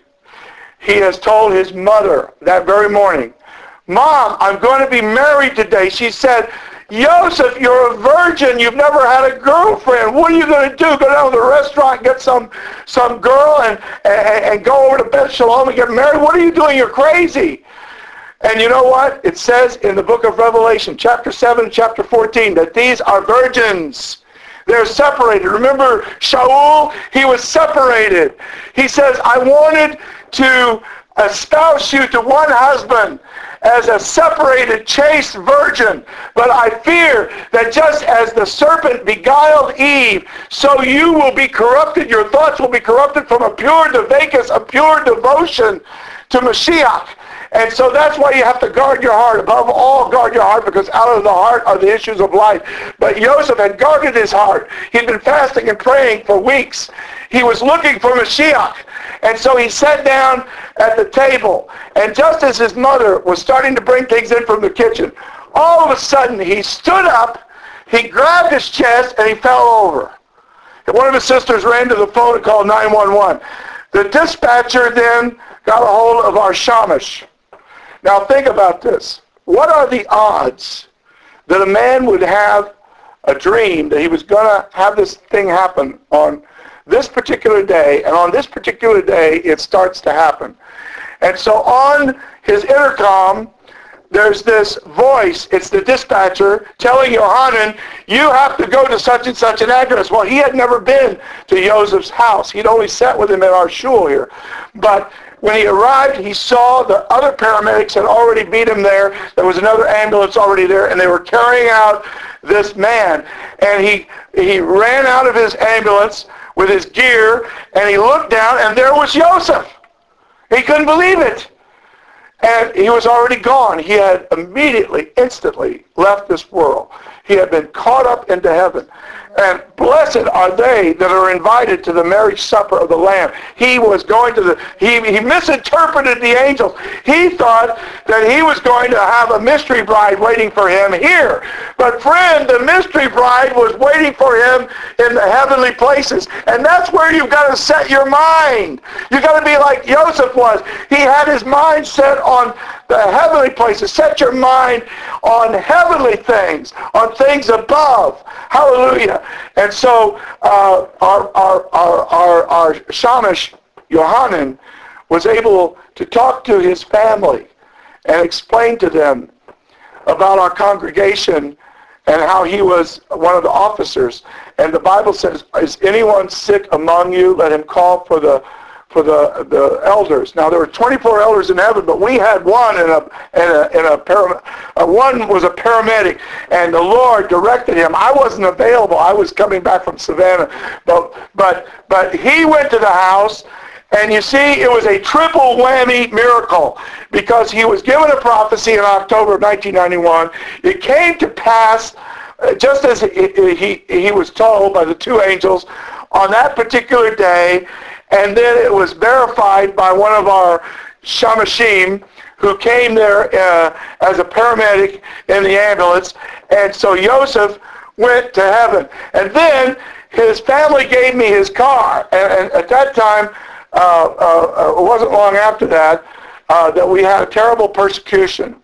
He has told his mother that very morning, Mom, I'm going to be married today. She said, Joseph, you're a virgin. You've never had a girlfriend. What are you going to do? Go down to the restaurant and get some some girl and, and, and go over to Beth Shalom and get married? What are you doing? You're crazy. And you know what? It says in the book of Revelation, chapter seven, chapter fourteen, that these are virgins. They're separated. Remember Shaul? He was separated. He says, I wanted to espouse you to one husband as a separated, chaste virgin. But I fear that just as the serpent beguiled Eve, so you will be corrupted. Your thoughts will be corrupted from a pure devacus, a pure devotion to Mashiach. And so that's why you have to guard your heart. Above all, guard your heart, because out of the heart are the issues of life. But Joseph had guarded his heart. He'd been fasting and praying for weeks. He was looking for Mashiach. And so he sat down at the table. And just as his mother was starting to bring things in from the kitchen, all of a sudden he stood up, he grabbed his chest, and he fell over. And one of his sisters ran to the phone and called nine one one. The dispatcher then got a hold of our Shamash. Now think about this. What are the odds that a man would have a dream that he was going to have this thing happen on this particular day, and on this particular day it starts to happen? And so on his intercom, there's this voice, it's the dispatcher, telling Yohanan, you have to go to such and such an address. Well, he had never been to Joseph's house. He'd only sat with him at our shul here. But when he arrived, he saw the other paramedics had already beat him there. There was another ambulance already there, and they were carrying out this man. And he, he ran out of his ambulance with his gear, and he looked down, and there was Joseph. He couldn't believe it. And he was already gone. He had immediately, instantly left this world. He had been caught up into heaven. And blessed are they that are invited to the marriage supper of the Lamb. He was going to the, he, he misinterpreted the angels. He thought that he was going to have a mystery bride waiting for him here. But friend, the mystery bride was waiting for him in the heavenly places. And that's where you've got to set your mind. You've got to be like Joseph was. He had his mind set on the heavenly places. Set your mind on heavenly things, on things above. Hallelujah. And so uh, our, our, our, our, our Shamash, Yohanan, was able to talk to his family and explain to them about our congregation and how he was one of the officers. And the Bible says, is anyone sick among you? Let him call for the for the the elders. Now there were twenty-four elders in heaven, but we had one and a and a, and a param- uh, one was a paramedic, and the Lord directed him. I wasn't available. I was coming back from Savannah, but but but he went to the house. And you see, it was a triple whammy miracle, because he was given a prophecy in October of nineteen ninety-one. It came to pass uh, just as he, he, he was told by the two angels on that particular day, and then it was verified by one of our shamashim who came there uh, as a paramedic in the ambulance. And so Joseph went to heaven. And then his family gave me his car. And, and at that time, Uh, uh, it wasn't long after that uh, that we had a terrible persecution.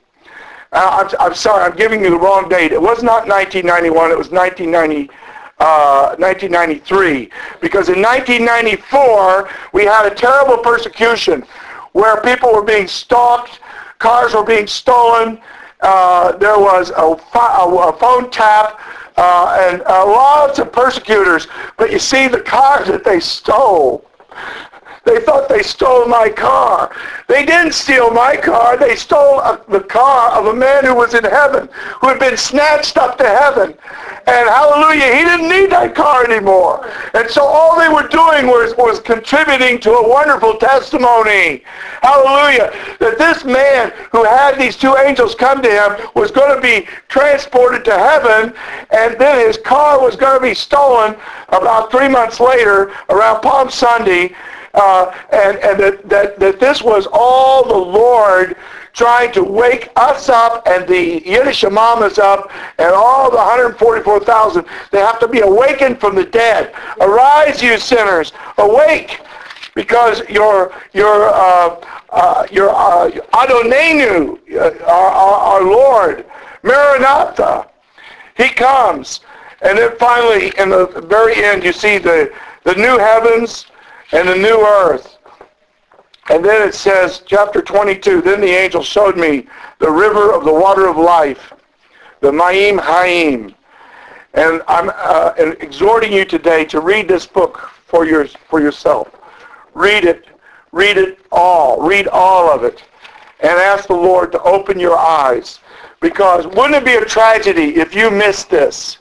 Uh, I'm, I'm sorry, I'm giving you the wrong date. It was not nineteen ninety-one, it was nineteen ninety, uh, nineteen ninety-three. Because in nineteen ninety-four, we had a terrible persecution where people were being stalked, cars were being stolen, uh, there was a, a phone tap, uh, and uh, lots of persecutors. But you see, the cars that they stole, they thought they stole my car. They didn't steal my car. They stole a, the car of a man who was in heaven, who had been snatched up to heaven. And hallelujah, he didn't need that car anymore. And so all they were doing was, was contributing to a wonderful testimony. Hallelujah. That this man who had these two angels come to him was going to be transported to heaven, and then his car was going to be stolen about three months later, around Palm Sunday. Uh, and and that, that, that this was all the Lord trying to wake us up and the Yiddish mamas up and all the one hundred forty-four thousand. They have to be awakened from the dead. Arise, you sinners, awake, because your your uh, uh, your uh, Adonenu, uh, our, our, our Lord, Maranatha, he comes. And then finally, in the very end, you see the the new heavens and the new earth. And then it says, chapter twenty-two, then the angel showed me the river of the water of life, the Ma'im Haim. And I'm uh, exhorting you today to read this book for your, for yourself. Read it. Read it all. Read all of it. And ask the Lord to open your eyes. Because wouldn't it be a tragedy if you missed this?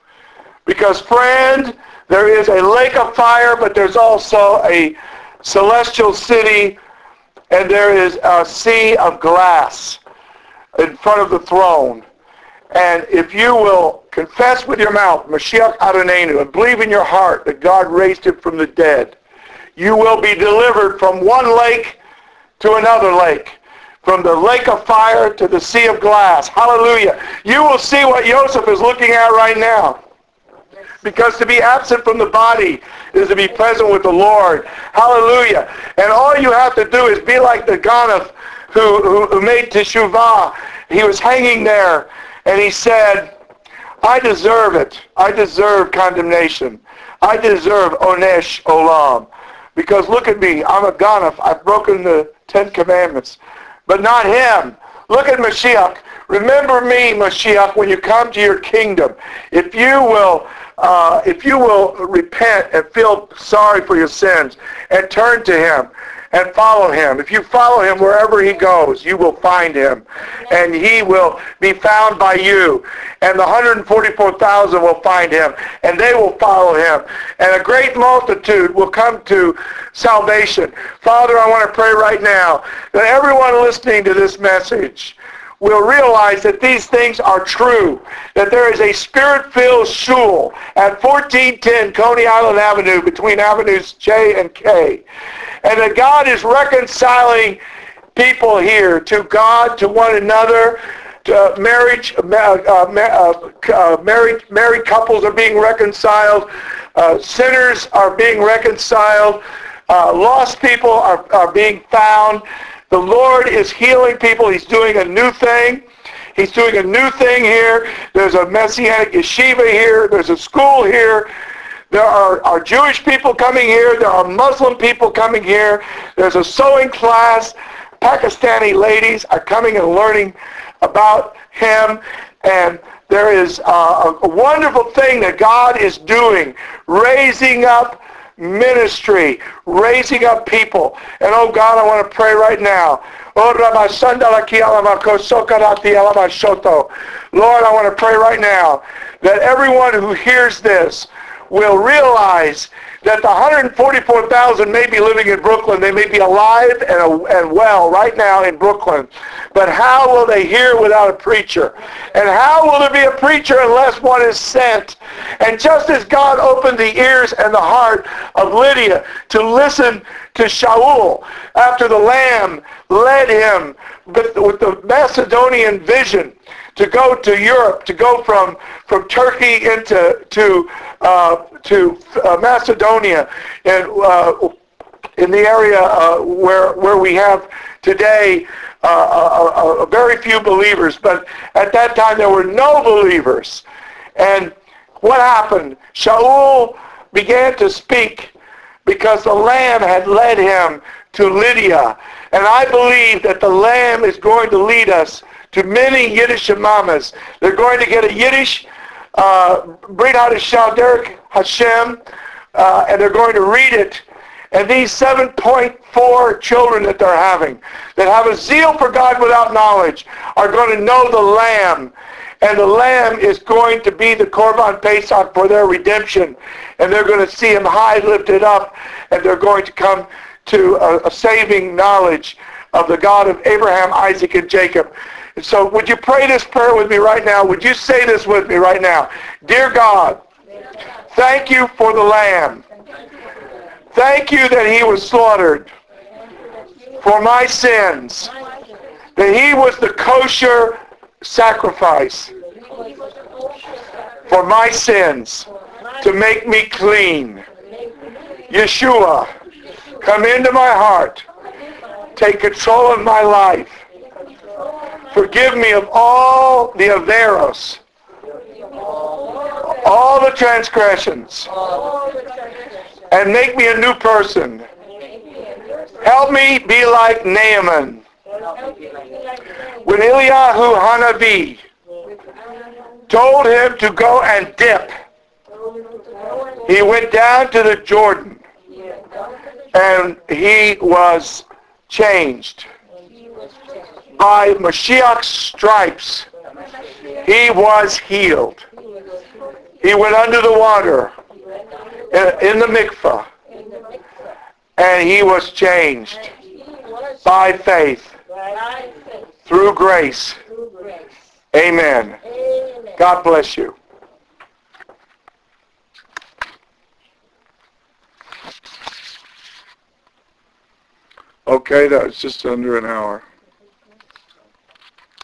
Because, friend, there is a lake of fire, but there's also a celestial city, and there is a sea of glass in front of the throne. And if you will confess with your mouth, Mashiach Adonenu, and believe in your heart that God raised him from the dead, you will be delivered from one lake to another lake, from the lake of fire to the sea of glass. Hallelujah. You will see what Joseph is looking at right now. Because to be absent from the body is to be present with the Lord. Hallelujah. And all you have to do is be like the Ganath who, who, who made teshuvah. He was hanging there, and he said, I deserve it. I deserve condemnation. I deserve onesh olam. Because look at me. I'm a Ganath. I've broken the Ten Commandments. But not him. Look at Mashiach. Remember me, Mashiach, when you come to your kingdom. If you will... Uh, if you will repent and feel sorry for your sins and turn to him and follow him, if you follow him wherever he goes, you will find him, and he will be found by you, and the one hundred forty-four thousand will find him, and they will follow him, and a great multitude will come to salvation. Father, I want to pray right now that everyone listening to this message will realize that these things are true, that there is a spirit-filled shul at fourteen ten Coney Island Avenue between Avenues J and K, and that God is reconciling people here to God, to one another. To marriage, uh, uh, uh, married, married couples are being reconciled, uh, sinners are being reconciled, uh, lost people are, are being found. The Lord is healing people. He's doing a new thing. He's doing a new thing here. There's a Messianic yeshiva here. There's a school here. There are, are Jewish people coming here. There are Muslim people coming here. There's a sewing class. Pakistani ladies are coming and learning about him, and there is uh, a wonderful thing that God is doing, raising up ministry, raising up people. And oh God, I want to pray right now. Lord, I want to pray right now that everyone who hears this will realize that the one hundred forty-four thousand may be living in Brooklyn. They may be alive and, and well right now in Brooklyn. But how will they hear without a preacher? And how will there be a preacher unless one is sent? And just as God opened the ears and the heart of Lydia to listen to Shaul after the Lamb led him with, with the Macedonian vision to go to Europe, to go from, from Turkey into to uh, to uh, Macedonia, and uh, in the area uh, where where we have today uh, a, a, a very few believers, but at that time there were no believers. And what happened? Shaul began to speak because the Lamb had led him to Lydia, and I believe that the Lamb is going to lead us to many Yiddish imamas. They're going to get a Yiddish uh, Brit Hadashah Derek Hashem, uh, and they're going to read it. And these seven point four children that they're having, that have a zeal for God without knowledge, are going to know the Lamb. And the Lamb is going to be the Korban Pesach for their redemption. And they're going to see him high lifted up, and they're going to come to a, a saving knowledge of the God of Abraham, Isaac, and Jacob. And so would you pray this prayer with me right now? Would you say this with me right now? Dear God, thank you for the Lamb. Thank you that he was slaughtered for my sins. That he was the kosher sacrifice for my sins to make me clean. Yeshua, come into my heart. Take control of my life. Forgive me of all the averos, all the transgressions, and make me a new person. Help me be like Naaman. When Eliyahu Hanavi told him to go and dip, he went down to the Jordan, and he was changed. By Mashiach's stripes, he was healed. He went under the water in the mikvah, and he was changed by faith through grace. Amen. God bless you. Okay, that was just under an hour.